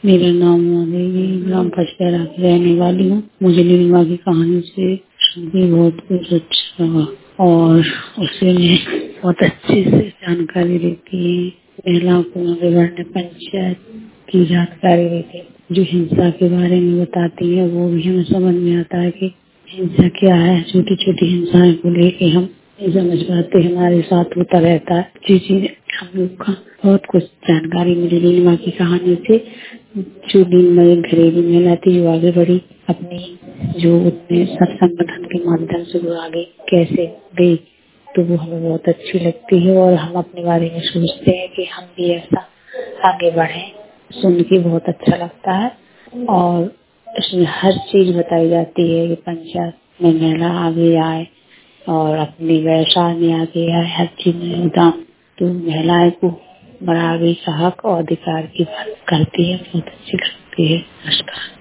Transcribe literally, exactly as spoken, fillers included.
मेरा नाम देवी, ग्राम पचपेरा की रहने वाली हूँ। मुझे नीलिमा की कहानी से भी बहुत कुछ अच्छा लगा और उसे में बहुत अच्छे से जानकारी देती है। महिलाओं को आगे बढ़ने पंचायत की जानकारी देती है, जो हिंसा के बारे में बताती है। वो भी हमें समझ में आता है कि हिंसा क्या है। छोटी छोटी हिंसाएं को लेके हम नहीं समझ पाते, हमारे साथ होता रहता है। जी जी हम लोग का बहुत कुछ जानकारी मिली नीलिमा की कहानी से। जो नीलिमा एक घरेलू महिला थी जो आगे बढ़ी, अपनी जो उसने सब संगठन के माध्यम से वो आगे कैसे गई, तो वो हमें बहुत अच्छी लगती है और हम अपने बारे में सोचते हैं कि हम भी ऐसा आगे बढ़े। सुन के बहुत अच्छा लगता है और इसमें हर चीज बताई जाती है कि पंचायत में महिला आगे आए और अपने व्यवसाय में आगे आए, हर चीज में योगदान। तो महिलाएं को बराबरी का हक और अधिकार की बात करती है, बहुत अच्छी लगती है। नमस्कार।